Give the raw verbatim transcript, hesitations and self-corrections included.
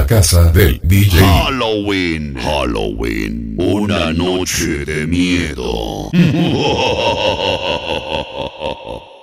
casa del D J. Halloween, Halloween, una noche de miedo.